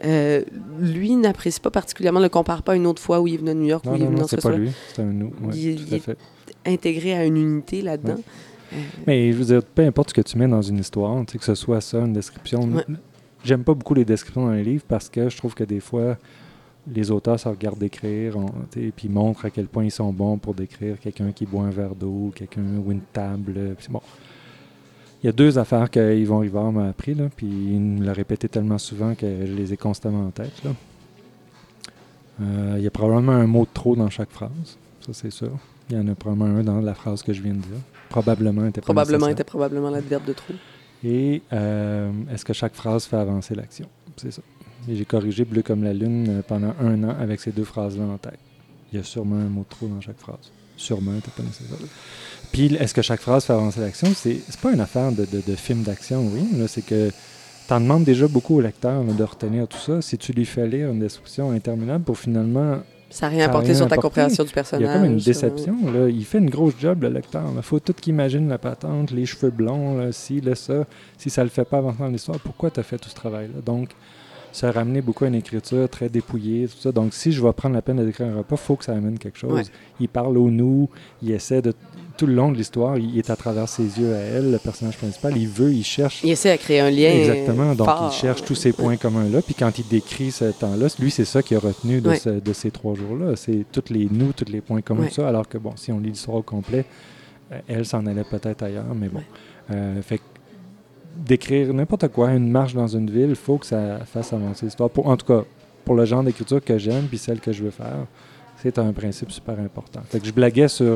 Lui n'apprécie pas particulièrement, ne le compare pas à une autre fois où il est venu à New York, où il est venu dans ce restaurant. C'est pas lui, c'est un nous. Il est intégré à une unité là-dedans. Mais je veux dire, peu importe ce que tu mets dans une histoire, que ce soit ça, une description. J'aime pas beaucoup les descriptions dans les livres parce que je trouve que des fois, les auteurs se regardent d'écrire et puis montrent à quel point ils sont bons pour décrire quelqu'un qui boit un verre d'eau, quelqu'un ou une table. Bon. Il y a deux affaires qu'Yvon Rivard m'a appris, là, puis il me l'a répété tellement souvent que je les ai constamment en tête. Là. Il y a probablement un mot de trop dans chaque phrase, ça c'est sûr. Il y en a probablement un dans la phrase que je viens de dire. Probablement était l'adverbe de trop. Et est-ce que chaque phrase fait avancer l'action? C'est ça. Et j'ai corrigé Bleu comme la lune pendant 1 an avec ces deux phrases-là en tête. Il y a sûrement un mot de trop dans chaque phrase. Sûrement, t'es pas nécessaire. Puis, est-ce que chaque phrase fait avancer l'action? C'est pas une affaire de film d'action, oui. Là, c'est que t'en demandes déjà beaucoup au lecteur de retenir tout ça. Si tu lui fais lire une description interminable pour finalement... Ça n'a rien apporté sur ta compréhension du personnage. Il y a comme une déception. Là. Il fait une grosse job, le lecteur. Il faut tout qu'il imagine la patente, les cheveux blonds, là, ci, là, ça. Si ça le fait pas avancer dans l'histoire, pourquoi tu as fait tout ce travail-là? Donc, ça a ramené beaucoup à une écriture très dépouillée, tout ça. Donc, si je vais prendre la peine d'écrire un repas, il faut que ça amène quelque chose. Ouais. Il parle au nous, il essaie de... Tout le long de l'histoire, il est à travers ses yeux à elle, le personnage principal. Il veut, il cherche... Il essaie à créer un lien. Exactement. Donc, fort. Il cherche tous ces points communs-là. Puis quand il décrit ce temps-là, lui, c'est ça qu'il a retenu de ces 3 jours-là. C'est tous les nous, tous les points communs, ça. Alors que, bon, si on lit l'histoire au complet, elle s'en allait peut-être ailleurs. Mais bon. Fait que d'écrire n'importe quoi, une marche dans une ville, il faut que ça fasse avancer l'histoire. En tout cas, pour le genre d'écriture que j'aime puis celle que je veux faire, c'est un principe super important. Fait que je blaguais sur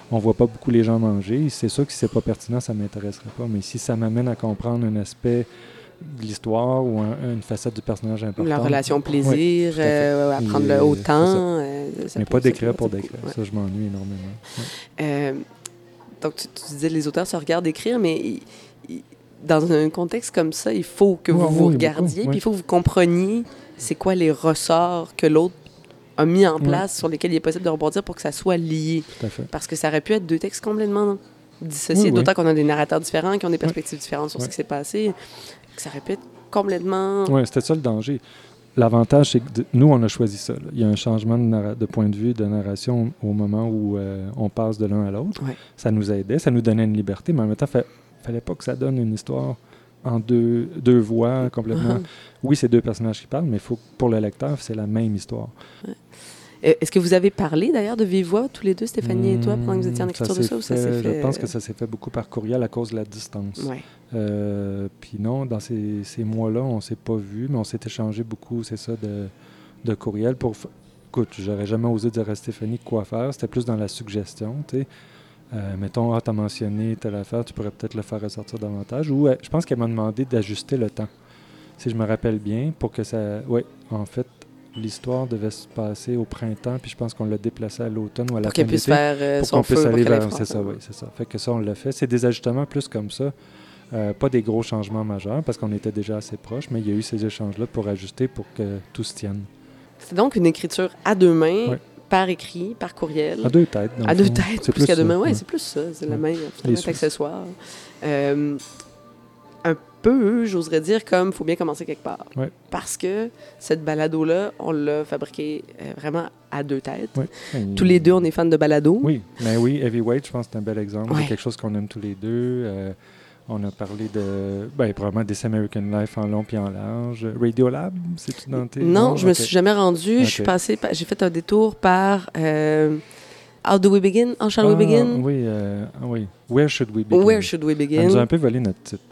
on voit pas beaucoup les gens manger. C'est sûr que si c'est pas pertinent, ça m'intéresserait pas. Mais si ça m'amène à comprendre un aspect de l'histoire ou une facette du personnage important. La relation plaisir, Oui, tout à fait. apprendre le haut temps. Mais pas d'écrire pour d'écrire. Ça, je m'ennuie énormément. Ouais. Donc, tu disais, les auteurs se regardent écrire, mais dans un contexte comme ça, il faut que vous regardiez, puis il faut que vous compreniez c'est quoi les ressorts que l'autre a mis en place sur lesquels il est possible de rebondir pour que ça soit lié. Tout à fait. Parce que ça aurait pu être deux textes complètement dissociés, d'autant qu'on a des narrateurs différents, qui ont des perspectives différentes sur ce qui s'est passé, que ça aurait pu être complètement... Oui, c'était ça le danger. L'avantage, c'est que nous, on a choisi ça. Là. Il y a un changement de point de vue, de narration au moment où on passe de l'un à l'autre. Ouais. Ça nous aidait, ça nous donnait une liberté, mais en même temps, il ne fallait pas que ça donne une histoire en deux voix complètement. Oui, c'est deux personnages qui parlent, mais faut, pour le lecteur, c'est la même histoire. Ouais. Est-ce que vous avez parlé d'ailleurs de vive voix, tous les deux, Stéphanie et toi, pendant que vous étiez en écriture de ça, ou ça s'est fait... Je pense que ça s'est fait beaucoup par courriel à cause de la distance. Ouais. Puis non, dans ces mois-là, on ne s'est pas vus, mais on s'est échangé beaucoup, c'est ça, de courriel pour... Écoute, j'aurais jamais osé dire à Stéphanie quoi faire, c'était plus dans la suggestion, tu sais. Mettons, tu as mentionné telle affaire, tu pourrais peut-être le faire ressortir davantage. Ou je pense qu'elle m'a demandé d'ajuster le temps, si je me rappelle bien, pour que ça... Oui, en fait, l'histoire devait se passer au printemps, puis je pense qu'on l'a déplacé à l'automne ou à la fin de l'été. Pour qu'elle puisse faire son feu, aller vers... C'est ça, oui, c'est ça. Fait que ça, on l'a fait. C'est des ajustements plus comme ça. Pas des gros changements majeurs, parce qu'on était déjà assez proches, mais il y a eu ces échanges-là pour ajuster, pour que tout se tienne. C'est donc une écriture à deux mains, par écrit, par courriel. À deux têtes. À deux têtes, c'est plus qu'à deux mains. Oui, ouais. C'est plus ça. C'est la main, finalement, accessoire. Un peu, j'oserais dire, comme il faut bien commencer quelque part. Ouais. Parce que cette balado-là, on l'a fabriquée vraiment à deux têtes. Ouais. Tous les deux, on est fans de balado. Oui, mais oui, Heavyweight, je pense que c'est un bel exemple. C'est quelque chose qu'on aime tous les deux. On a parlé de, probablement This American Life en long puis en large. Radiolab, c'est-tu dans tes... Non, je me suis jamais rendue. Je suis passée, j'ai fait un détour par How Do We Begin? How Shall We Begin? Oui. Where Should We Begin? Where Should We Begin? Elle nous a un peu volé notre titre.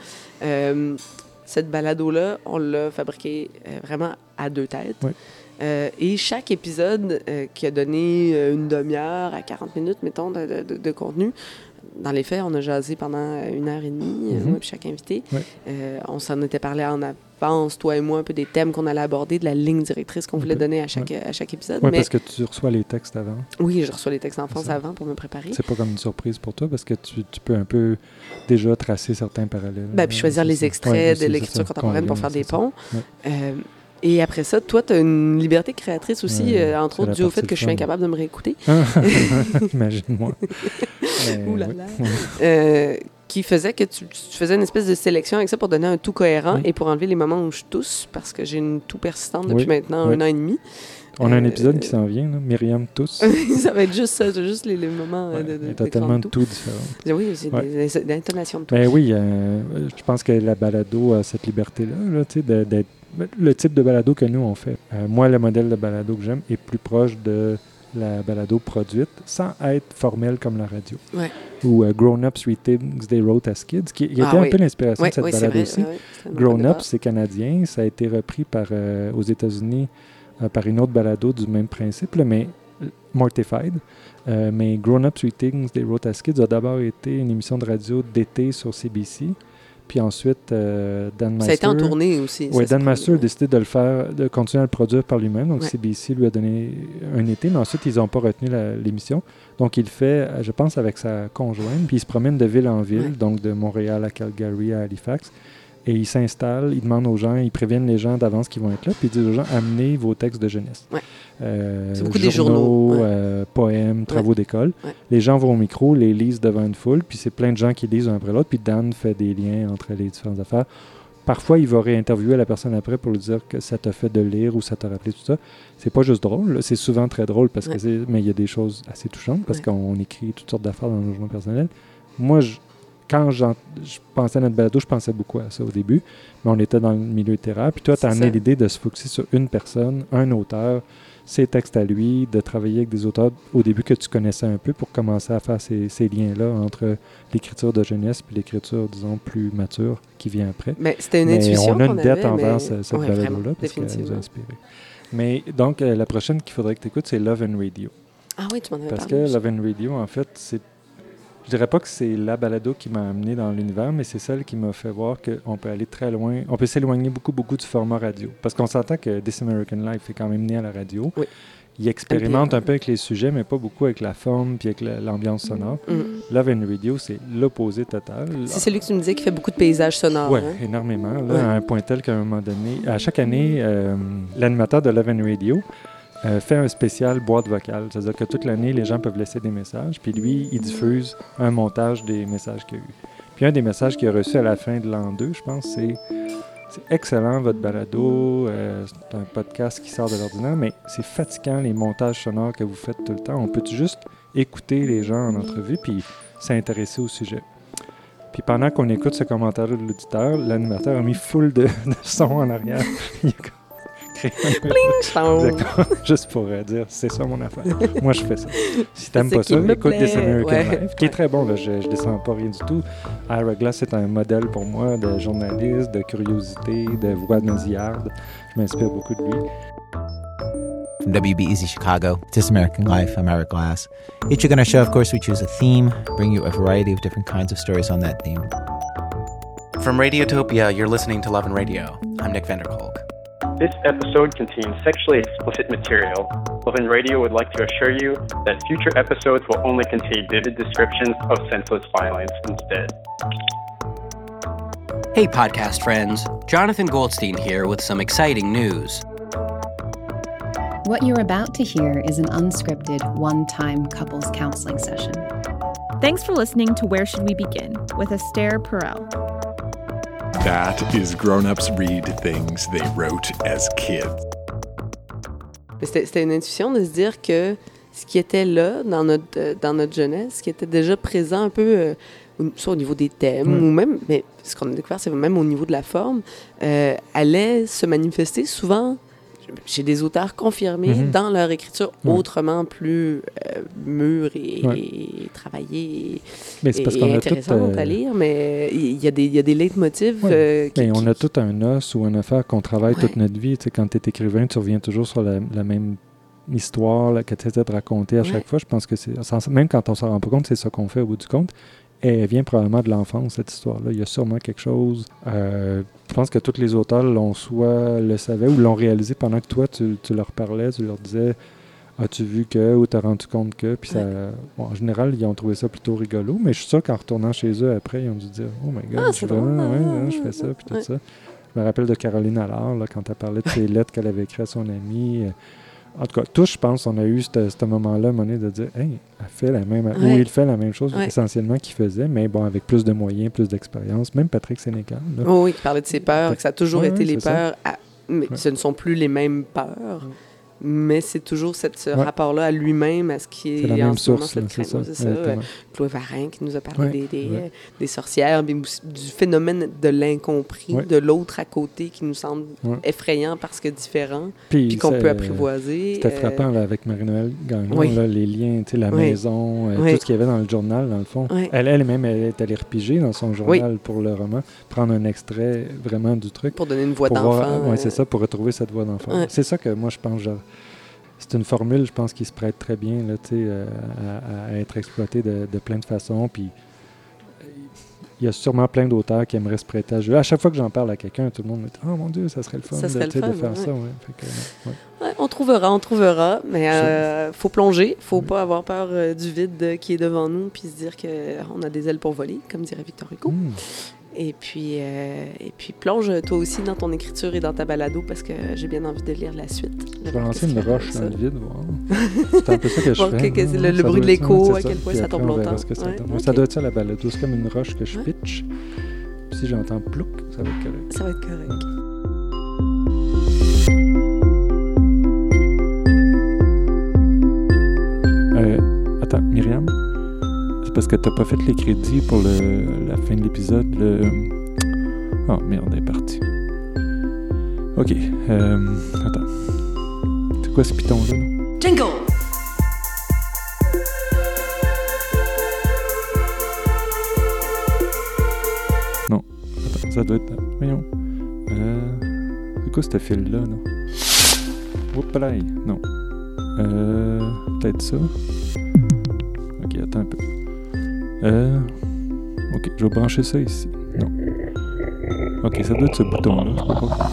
Cette balado-là, on l'a fabriquée vraiment à deux têtes. Oui. Et chaque épisode qui a donné une demi-heure à 40 minutes, mettons, de contenu, dans les faits, on a jasé pendant 1h30, moi et chaque invité. Oui. On s'en était parlé en avance, toi et moi, un peu des thèmes qu'on allait aborder, de la ligne directrice qu'on voulait donner à chaque épisode. Oui, parce que tu reçois les textes avant. Oui, je reçois les textes en France avant pour me préparer. C'est pas comme une surprise pour toi, parce que tu peux un peu déjà tracer certains parallèles. Puis choisir les extraits de l'écriture contemporaine pour faire des ponts. Et après ça, toi, tu as une liberté créatrice aussi, entre autres, dû au fait que je suis incapable de me réécouter. Imagine-moi. Ouh là là. Qui faisait que tu faisais une espèce de sélection avec ça pour donner un tout cohérent et pour enlever les moments où je tousse, parce que j'ai une toux persistante depuis maintenant 1 an et demi. On a un épisode qui s'en vient, là. Myriam tousse. Ça va être juste ça, juste les moments de t'as tellement de tout différents. Oui, c'est des intonations de tout. Ben oui, je pense que la balado a cette liberté-là, tu sais, d'être le type de balado que nous, on fait. Moi, le modèle de balado que j'aime est plus proche de la balado produite, sans être formelle comme la radio. Ouais. Ou Grown Ups Sweet Things They Wrote as Kids, qui était un peu l'inspiration de cette balado aussi. Grown Ups, c'est canadien, ça a été repris aux États-Unis par une autre balado du même principe, là, mais Mortified. Mais Grown Ups Sweet Things They Wrote as Kids a d'abord été une émission de radio d'été sur CBC. Puis ensuite, Dan Master... Ça a été en tournée aussi. Oui, Dan Master a décidé de continuer à le produire par lui-même. Donc, CBC lui a donné un été, mais ensuite, ils n'ont pas retenu l'émission. Donc, il le fait, je pense, avec sa conjointe. Puis, il se promène de ville en ville, donc de Montréal à Calgary à Halifax. Et il s'installe, il demande aux gens, ils préviennent les gens d'avance qui vont être là, puis ils disent aux gens, amenez vos textes de jeunesse. Ouais. C'est beaucoup des journaux. Poèmes, travaux d'école. Ouais. Les gens vont au micro, les lisent devant une foule, puis c'est plein de gens qui lisent un après l'autre, puis Dan fait des liens entre les différentes affaires. Parfois, il va réinterviewer la personne après pour lui dire que ça t'a fait de lire ou ça t'a rappelé tout ça. C'est pas juste drôle, c'est souvent très drôle, parce que mais il y a des choses assez touchantes, parce qu'on écrit toutes sortes d'affaires dans nos journaux personnels. Moi, quand je pensais à notre balado, je pensais beaucoup à ça au début, mais on était dans le milieu littéraire. Puis toi, tu as amené l'idée de se focaliser sur une personne, un auteur, ses textes à lui, de travailler avec des auteurs au début que tu connaissais un peu pour commencer à faire ces liens-là entre l'écriture de jeunesse et l'écriture, disons, plus mature qui vient après. Mais c'était une intuition. On a une dette envers cette balado-là parce qu'elle nous a inspiré. Mais donc, la prochaine qu'il faudrait que tu écoutes, c'est Love and Radio. Ah oui, tu m'en avais parlé. Parce que Love and Radio, en fait, c'est Je dirais pas que c'est la balado qui m'a amené dans l'univers, mais c'est celle qui m'a fait voir qu'on peut aller très loin. On peut s'éloigner beaucoup du format radio. Parce qu'on s'entend que This American Life est quand même né à la radio. Oui. Il expérimente un peu avec les sujets, mais pas beaucoup avec la forme puis avec l'ambiance sonore. Love and Radio, c'est l'opposé total. C'est celui que tu me disais qui fait beaucoup de paysages sonores. Oui, hein? énormément. Là, à un point tel qu'à un moment donné, à chaque année, l'animateur de Love and Radio fait un spécial boîte vocale. C'est-à-dire que toute l'année, les gens peuvent laisser des messages, puis lui, il diffuse un montage des messages qu'il y a eu. Puis un des messages qu'il a reçu à la fin de l'an 2, je pense, c'est excellent votre balado, c'est un podcast qui sort de l'ordinaire, mais c'est fatigant les montages sonores que vous faites tout le temps. On peut juste écouter les gens en entrevue puis s'intéresser au sujet. Puis pendant qu'on écoute ce commentaire-là de l'auditeur, l'animateur a mis full de son en arrière. Il a créé exactement, juste pour dire, c'est ça mon affaire. Moi, je fais ça. Si t'aimes pas ça, écoute This American Life, qui est très bon. Là, je descends pas rien du tout. Ira Glass est un modèle pour moi de journaliste, de curiosité, de voix nasillarde. Je m'inspire beaucoup de lui. From WBEZ Chicago, This American Life, I'm Ira Glass. Each week on our show, of course, we choose a theme, bring you a variety of different kinds of stories on that theme. From Radiotopia, you're listening to Love and Radio. I'm Nick Vanderkolk. This episode contains sexually explicit material. Love and Radio would like to assure you that future episodes will only contain vivid descriptions of senseless violence instead. Hey, podcast friends. Jonathan Goldstein here with some exciting news. What you're about to hear is an unscripted, one-time couples counseling session. Thanks for listening to Where Should We Begin with Esther Perel. That is grown-ups read things they wrote as kids. C'était une intuition de se dire que ce qui était là dans notre jeunesse, ce qui était déjà présent un peu, soit au niveau des thèmes, ou même, mais ce qu'on a découvert, c'est même au niveau de la forme, allait se manifester souvent chez des auteurs confirmés dans leur écriture autrement plus mûre et travaillée et intéressante à lire, mais il y a des leitmotifs. On a tout un os ou une affaire qu'on travaille toute notre vie. Tu sais, quand tu es écrivain, tu reviens toujours sur la même histoire là, que tu essaies de raconter à chaque fois. Je pense que même quand on s'en rend pas compte, c'est ça qu'on fait au bout du compte. Et elle vient probablement de l'enfance, cette histoire-là. Il y a sûrement quelque chose. Je pense que tous les auteurs soit le savaient ou l'ont réalisé pendant que toi, tu leur parlais, tu leur disais « As-tu vu que » ou « T'as rendu compte que ». Puis en général, ils ont trouvé ça plutôt rigolo, mais je suis sûr qu'en retournant chez eux après, ils ont dû dire « Oh my God, je fais ça », puis tout ça. Je me rappelle de Caroline Allard, là, quand elle parlait de ses lettres qu'elle avait écrites à son ami. En tout cas, tous, je pense, on a eu ce moment-là, à un moment donné, de dire « Hey, elle fait la même... ou il fait la même chose essentiellement qu'il faisait, mais bon, avec plus de moyens, plus d'expérience. » Même Patrick Sénécal. Oui, qui parlait de ses peurs, que ça a toujours été les peurs, mais ce ne sont plus les mêmes peurs. Mais c'est toujours ce rapport-là à lui-même, à ce qui est en ce moment cette crainte. C'est ça. Chloé Varin qui nous a parlé des sorcières, du phénomène de l'incompris, de l'autre à côté qui nous semble effrayant parce que différent, puis qu'on peut apprivoiser. C'était frappant là, avec Marie-Noël Gagnon, là, les liens, la maison, tout ce qu'il y avait dans le journal, dans le fond. Elle-même, elle est allée repiger dans son journal pour le roman, prendre un extrait vraiment du truc. Pour donner une voix d'enfant. Oui, c'est ça, pour retrouver cette voix d'enfant. C'est ça que moi, je pense, c'est une formule, je pense, qui se prête très bien là, à être exploitée de plein de façons. Puis il y a sûrement plein d'auteurs qui aimeraient se prêter à jeu. À chaque fois que j'en parle à quelqu'un, tout le monde me dit « Oh mon Dieu, ça serait le fun, de faire ça. » On trouvera, mais faut plonger. Faut pas avoir peur du vide qui est devant nous puis se dire qu'on a des ailes pour voler, comme dirait Victor Hugo. Et puis plonge toi aussi dans ton écriture et dans ta balado parce que j'ai bien envie de lire la suite. Je vais lancer une roche dans le vide, voir. C'est un peu ça que je fais. Le bruit de l'écho, à quel point ça tombe longtemps. Ça doit être ça la balado. C'est comme une roche que je pitch. Puis si j'entends plouc, ça va être correct. Ça va être correct. Attends, Myriam? Parce que t'as pas fait les crédits pour la fin de l'épisode. Oh merde, elle est partie. Ok. Attends. C'est quoi ce piton-là? Jingle! Non. Attends, ça doit être... Voyons. C'est quoi ce fil-là, non? Oups là, non. Peut-être ça. Ok, attends un peu. Ok, je vais brancher ça ici. Non. Ok, ça doit être ce bouton-là. Je peux pas.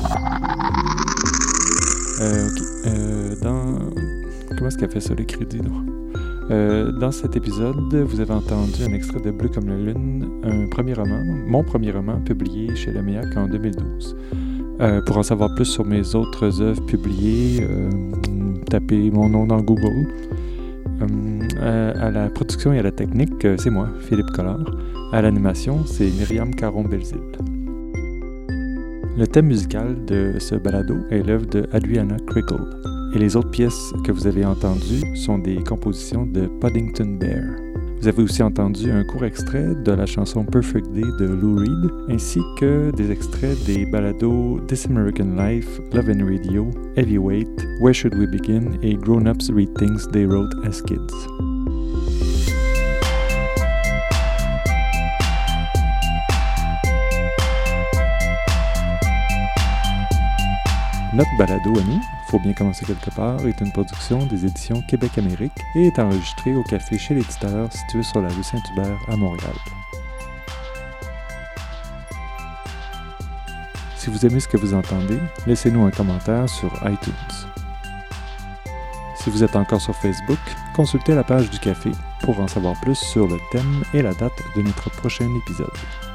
Comment est-ce qu'elle fait ça, les crédits, là? Dans cet épisode, vous avez entendu un extrait de Bleu comme la lune, mon premier roman, publié chez Lemiac en 2012. Pour en savoir plus sur mes autres œuvres publiées, tapez mon nom dans Google. À la production et à la technique, c'est moi, Philippe Collard. À l'animation, c'est Myriam Caron-Belzile. Le thème musical de ce balado est l'œuvre de Adriana Crickle. Et les autres pièces que vous avez entendues sont des compositions de Puddington Bear. Vous avez aussi entendu un court extrait de la chanson Perfect Day de Lou Reed, ainsi que des extraits des balados This American Life, Love and Radio, Heavyweight, Where Should We Begin et Grown Ups Read Things They Wrote as Kids. Notre balado à nous, Faut bien commencer quelque part, est une production des éditions Québec-Amérique et est enregistrée au Café chez l'éditeur situé sur la rue Saint-Hubert à Montréal. Si vous aimez ce que vous entendez, laissez-nous un commentaire sur iTunes. Si vous êtes encore sur Facebook, consultez la page du Café pour en savoir plus sur le thème et la date de notre prochain épisode.